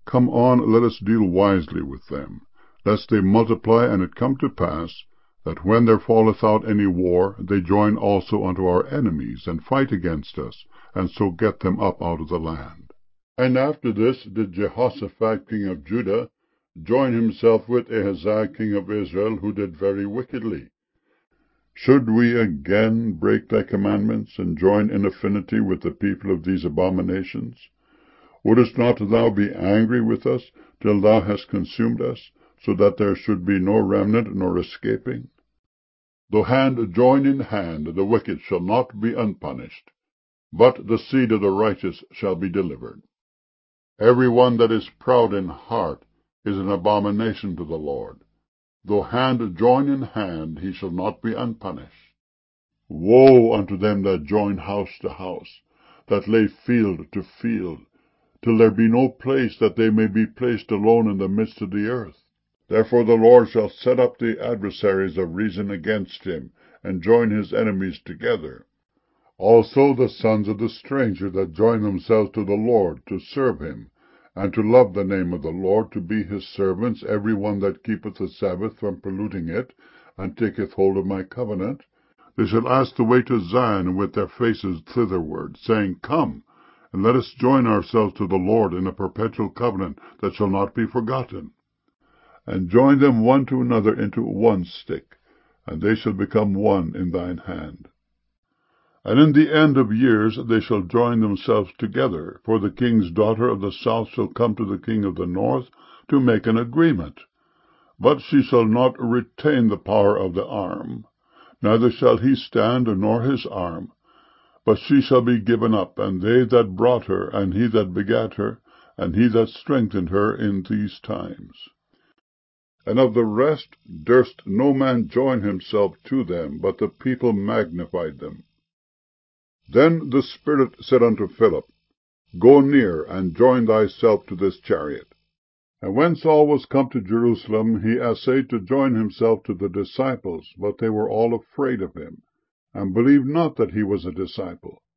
Come on, let us deal wisely with them, lest they multiply, and it come to pass, that when there falleth out any war, they join also unto our enemies, and fight against us, and so get them up out of the land. And after this did Jehoshaphat king of Judah join himself with Ahaziah king of Israel, who did very wickedly. Should we again break thy commandments, and join in affinity with the people of these abominations? Wouldest not thou be angry with us till thou hast consumed us, so that there should be no remnant nor escaping? Though hand join in hand, the wicked shall not be unpunished, but the seed of the righteous shall be delivered. Every one that is proud in heart is an abomination to the Lord. Though hand join in hand, he shall not be unpunished. Woe unto them that join house to house, that lay field to field, till there be no place that they may be placed alone in the midst of the earth. Therefore the Lord shall set up the adversaries of reason against him, and join his enemies together. Also the sons of the stranger that join themselves to the Lord, to serve him, and to love the name of the Lord, to be his servants, every one that keepeth the Sabbath from polluting it, and taketh hold of my covenant, they shall ask the way to Zion with their faces thitherward, saying, Come, and let us join ourselves to the Lord in a perpetual covenant that shall not be forgotten. And join them one to another into one stick, and they shall become one in thine hand. And in the end of years they shall join themselves together, for the king's daughter of the south shall come to the king of the north to make an agreement. But she shall not retain the power of the arm, neither shall he stand, nor his arm, but she shall be given up, and they that brought her, and he that begat her, and he that strengthened her in these times. And of the rest durst no man join himself to them, but the people magnified them. Then the Spirit said unto Philip, Go near, and join thyself to this chariot. And when Saul was come to Jerusalem, he essayed to join himself to the disciples, but they were all afraid of him, and believed not that he was a disciple.